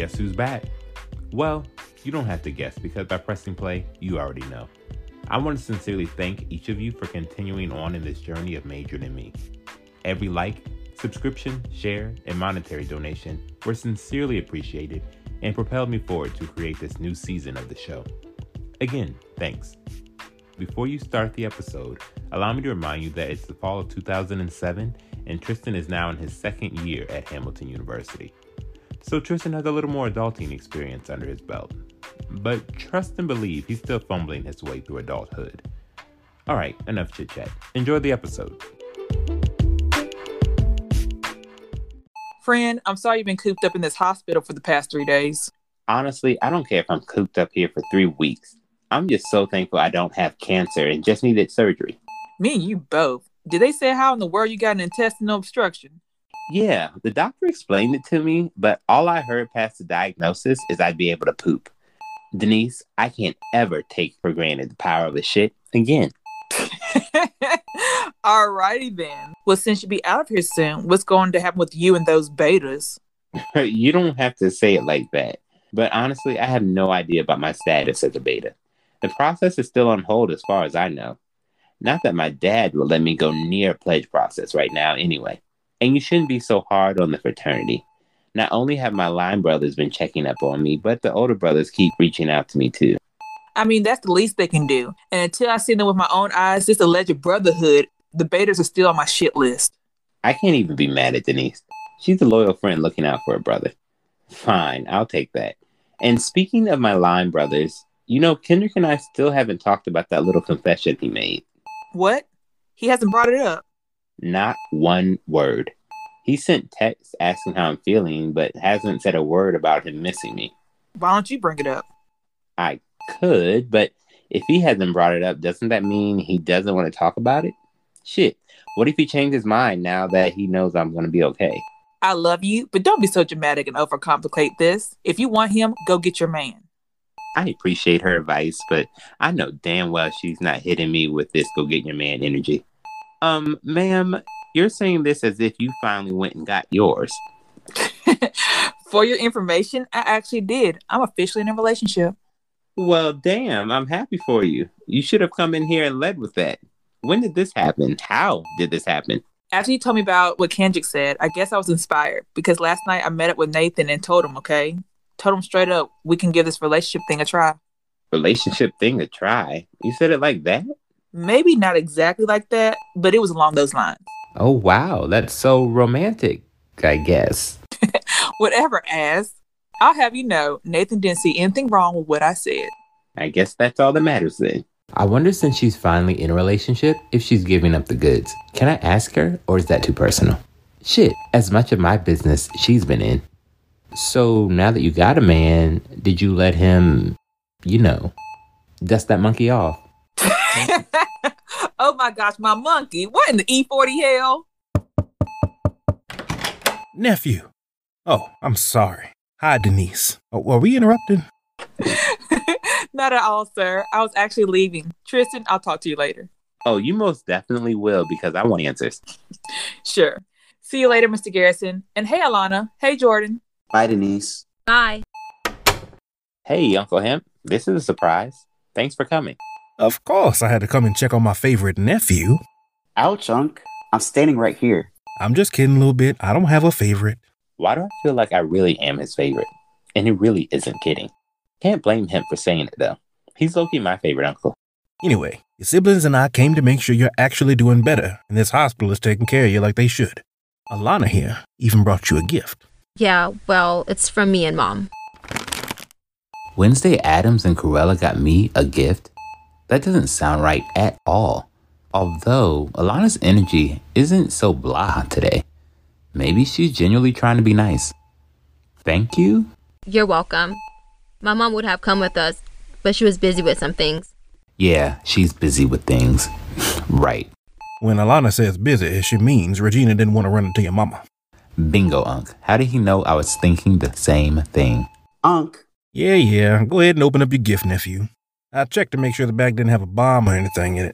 Guess who's back? Well, you don't have to guess because by pressing play, you already know. I want to sincerely thank each of you for continuing on in this journey of Major Than Me. Every like, subscription, share, and monetary donation were sincerely appreciated and propelled me forward to create this new season of the show. Again, thanks. Before you start the episode, allow me to remind you that it's the fall of 2007 and Tristan is now in his second year at Hamilton University. So Tristan has a little more adulting experience under his belt. But trust and believe he's still fumbling his way through adulthood. Alright, enough chit chat. Enjoy the episode. Friend, I'm sorry you've been cooped up in this hospital for the past 3 days. Honestly, I don't care if I'm cooped up here for 3 weeks. I'm just so thankful I don't have cancer and just needed surgery. Me and you both. Did they say how in the world you got an intestinal obstruction? Yeah, the doctor explained it to me, but all I heard past the diagnosis is I'd be able to poop. Denise, I can't ever take for granted the power of the shit again. Alrighty then. Well, since you'll be out of here soon, what's going to happen with you and those betas? You don't have to say it like that. But honestly, I have no idea about my status as a beta. The process is still on hold as far as I know. Not that my dad will let me go near a pledge process right now anyway. And you shouldn't be so hard on the fraternity. Not only have my line brothers been checking up on me, but the older brothers keep reaching out to me too. I mean, that's the least they can do. And until I see them with my own eyes, this alleged brotherhood, the betas are still on my shit list. I can't even be mad at Denise. She's a loyal friend looking out for her brother. Fine, I'll take that. And speaking of my line brothers, you know, Kendrick and I still haven't talked about that little confession he made. What? He hasn't brought it up? Not one word. He sent texts asking how I'm feeling, but hasn't said a word about him missing me. Why don't you bring it up? I could, but if he hasn't brought it up, doesn't that mean he doesn't want to talk about it? Shit, what if he changed his mind now that he knows I'm going to be okay? I love you, but don't be so dramatic and overcomplicate this. If you want him, go get your man. I appreciate her advice, but I know damn well she's not hitting me with this go get your man energy. Ma'am, you're saying this as if you finally went and got yours. For your information, I actually did. I'm officially in a relationship. Well, damn, I'm happy for you. You should have come in here and led with that. When did this happen? How did this happen? After you told me about what Kendrick said, I guess I was inspired because last night I met up with Nathan and told him, okay? Told him straight up, we can give this relationship thing a try. Relationship thing a try? You said it like that? Maybe not exactly like that, but it was along those lines. Oh wow, that's so romantic, I guess. Whatever, ass. I'll have you know, Nathan didn't see anything wrong with what I said. I guess that's all that matters then. I wonder since she's finally in a relationship if she's giving up the goods. Can I ask her or is that too personal? Shit, as much of my business she's been in. So now that you got a man, did you let him, dust that monkey off? Oh my gosh, my monkey. What in the E40 hell? Nephew. Oh, I'm sorry. Hi, Denise. Were we interrupting? Not at all, sir. I was actually leaving. Tristan, I'll talk to you later. Oh, you most definitely will because I want answers. Sure. See you later, Mr. Garrison. And hey, Alana. Hey, Jordan. Bye, Denise. Bye. Hey, Uncle Hemp. This is a surprise. Thanks for coming. Of course, I had to come and check on my favorite nephew. Ouch, Unc. I'm standing right here. I'm just kidding a little bit. I don't have a favorite. Why do I feel like I really am his favorite? And he really isn't kidding. Can't blame him for saying it, though. He's low-key my favorite uncle. Anyway, your siblings and I came to make sure you're actually doing better, and this hospital is taking care of you like they should. Alana here even brought you a gift. Yeah, well, it's from me and Mom. Wednesday Addams and Cruella got me a gift? That doesn't sound right at all. Although, Alana's energy isn't so blah today. Maybe she's genuinely trying to be nice. Thank you? You're welcome. My mom would have come with us, but she was busy with some things. Yeah, she's busy with things. Right. When Alana says busy, she means Regina didn't want to run into your mama. Bingo, Unc. How did he know I was thinking the same thing? Unc. Yeah. Go ahead and open up your gift, nephew. I checked to make sure the bag didn't have a bomb or anything in it.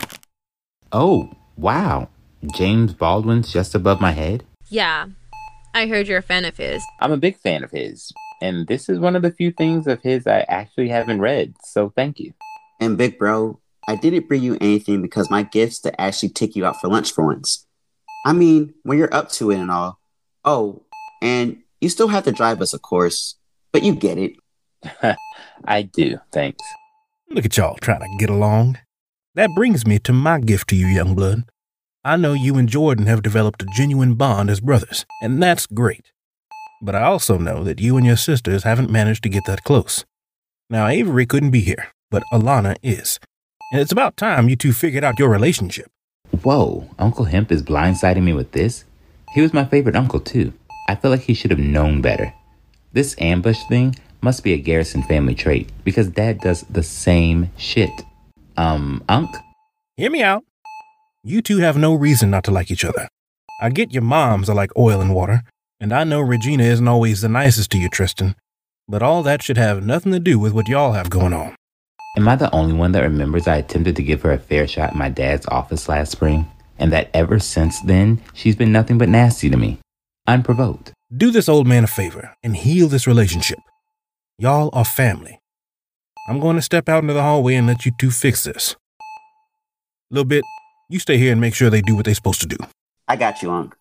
Oh, wow. James Baldwin's just above my head? Yeah. I heard you're a fan of his. I'm a big fan of his, and this is one of the few things of his I actually haven't read, so thank you. And big bro, I didn't bring you anything because my gift's to actually take you out for lunch for once. I mean, when you're up to it and all. Oh, and you still have to drive us, of course, but you get it. I do, thanks. Look at y'all trying to get along. That brings me to my gift to you, young blood. I know you and Jordan have developed a genuine bond as brothers, and that's great. But I also know that you and your sisters haven't managed to get that close. Now, Avery couldn't be here, but Alana is. And it's about time you two figured out your relationship. Whoa, Uncle Hemp is blindsiding me with this? He was my favorite uncle, too. I feel like he should have known better. This ambush thing must be a Garrison family trait, because Dad does the same shit. Unc? Hear me out. You two have no reason not to like each other. I get your moms are like oil and water, and I know Regina isn't always the nicest to you, Tristan, but all that should have nothing to do with what y'all have going on. Am I the only one that remembers I attempted to give her a fair shot in my dad's office last spring? And that ever since then, she's been nothing but nasty to me. Unprovoked. Do this old man a favor and heal this relationship. Y'all are family. I'm going to step out into the hallway and let you two fix this. Little bit, you stay here and make sure they do what they're supposed to do. I got you, Unc.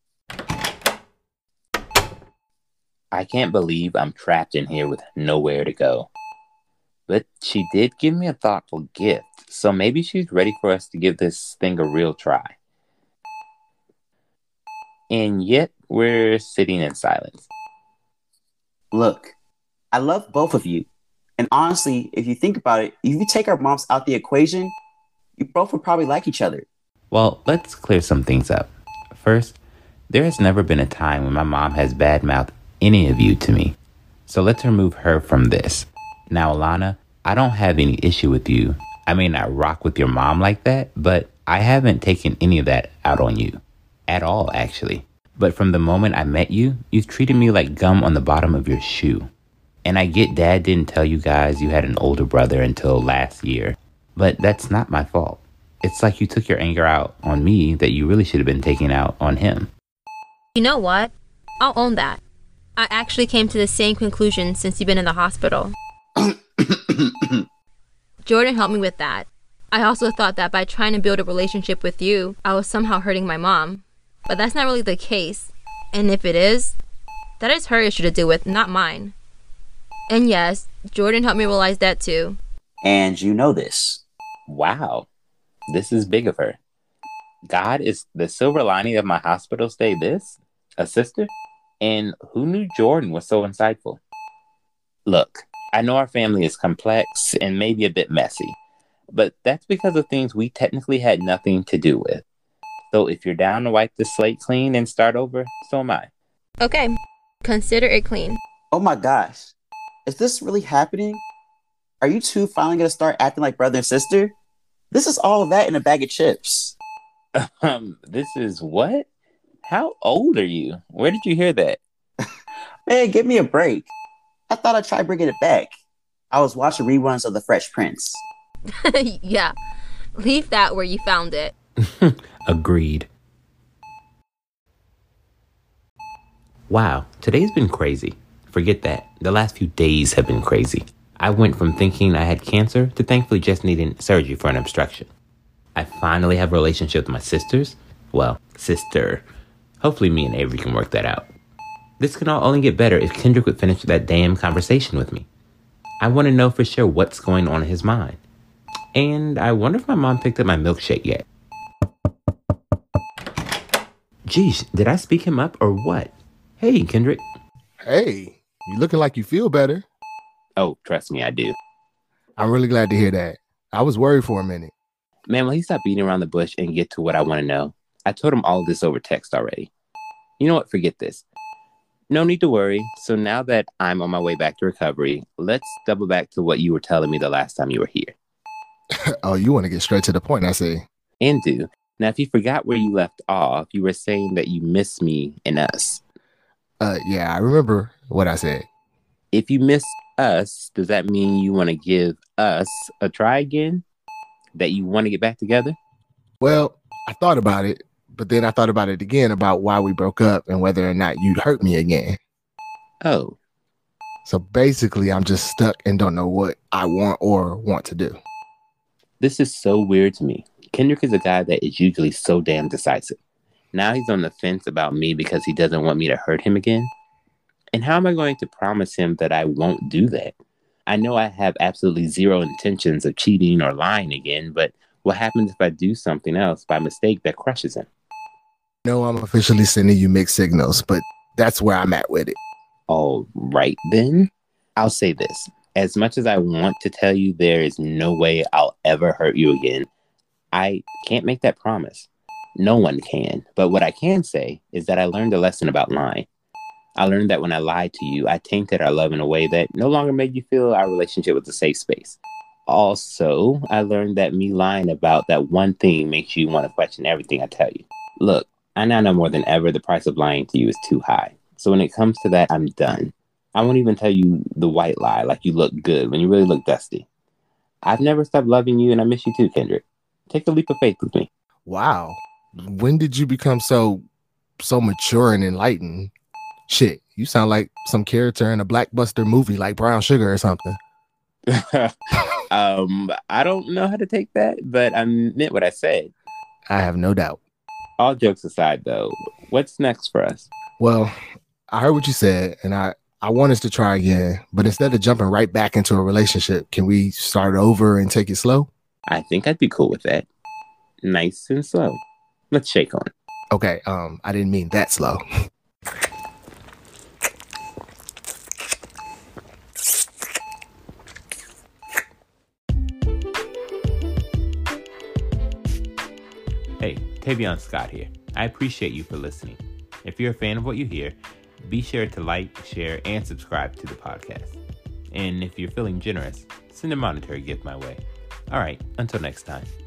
I can't believe I'm trapped in here with nowhere to go. But she did give me a thoughtful gift, so maybe she's ready for us to give this thing a real try. And yet, we're sitting in silence. Look, I love both of you. And honestly, if you think about it, if you take our moms out the equation, you both would probably like each other. Well, let's clear some things up. First, there has never been a time when my mom has badmouthed any of you to me. So let's remove her from this. Now, Alana, I don't have any issue with you. I may not rock with your mom like that, but I haven't taken any of that out on you. At all, actually. But from the moment I met you, you've treated me like gum on the bottom of your shoe. And I get Dad didn't tell you guys you had an older brother until last year. But that's not my fault. It's like you took your anger out on me that you really should have been taking out on him. You know what? I'll own that. I actually came to the same conclusion since you've been in the hospital. Jordan helped me with that. I also thought that by trying to build a relationship with you, I was somehow hurting my mom. But that's not really the case. And if it is, that is her issue to deal with, not mine. And yes, Jordan helped me realize that too. And you know this. Wow, this is big of her. God, is the silver lining of my hospital stay this? A sister? And who knew Jordan was so insightful? Look, I know our family is complex and maybe a bit messy, but that's because of things we technically had nothing to do with. So if you're down to wipe the slate clean and start over, so am I. Okay, consider it clean. Oh my gosh. Is this really happening? Are you two finally going to start acting like brother and sister? This is all of that in a bag of chips. This is what? How old are you? Where did you hear that? Man, give me a break. I thought I'd try bringing it back. I was watching reruns of The Fresh Prince. Yeah, leave that where you found it. Agreed. Wow, today's been crazy. Forget that. The last few days have been crazy. I went from thinking I had cancer to thankfully just needing surgery for an obstruction. I finally have a relationship with my sisters. Well, sister. Hopefully me and Avery can work that out. This can all only get better if Kendrick would finish that damn conversation with me. I want to know for sure what's going on in his mind. And I wonder if my mom picked up my milkshake yet. Geesh, did I speak him up or what? Hey, Kendrick. Hey, you looking like you feel better. Oh, trust me, I do. I'm really glad to hear that. I was worried for a minute. Man, will he stop beating around the bush and get to what I want to know? I told him all of this over text already. You know what? Forget this. No need to worry. So now that I'm on my way back to recovery, let's double back to what you were telling me the last time you were here. Oh, you want to get straight to the point, I see. And do. Now, if you forgot where you left off, you were saying that you miss me and us. Yeah, I remember what I said. If you miss us, does that mean you want to give us a try again? That you want to get back together? Well, I thought about it, but then I thought about it again about why we broke up and whether or not you'd hurt me again. Oh, So basically, I'm just stuck and don't know what I want to do. this is so weird to me. Kendrick is a guy that is usually so damn decisive. Now he's on the fence about me because he doesn't want me to hurt him again. And how am I going to promise him that I won't do that? I know I have absolutely zero intentions of cheating or lying again, but what happens if I do something else by mistake that crushes him? No, I'm officially sending you mixed signals, but that's where I'm at with it. All right, then. I'll say this. As much as I want to tell you there is no way I'll ever hurt you again, I can't make that promise. No one can. But what I can say is that I learned a lesson about lying. I learned that when I lied to you, I tainted our love in a way that no longer made you feel our relationship was a safe space. Also, I learned that me lying about that one thing makes you want to question everything I tell you. Look, I now know more than ever the price of lying to you is too high. So when it comes to that, I'm done. I won't even tell you the white lie like you look good when you really look dusty. I've never stopped loving you and I miss you too, Kendrick. Take a leap of faith with me. Wow. When did you become so mature and enlightened? Shit, you sound like some character in a blockbuster movie like Brown Sugar or something. I don't know how to take that, but I meant what I said. I have no doubt. All jokes aside, though, what's next for us? Well, I heard what you said, and I want us to try again, but instead of jumping right back into a relationship, can we start over and take it slow? I think I'd be cool with that. Nice and slow. Let's shake on it. Okay, I didn't mean that slow. Hey, Tavion Scott here. I appreciate you for listening. If you're a fan of what you hear, be sure to like, share, and subscribe to the podcast. And if you're feeling generous, send a monetary gift my way. All right, until next time.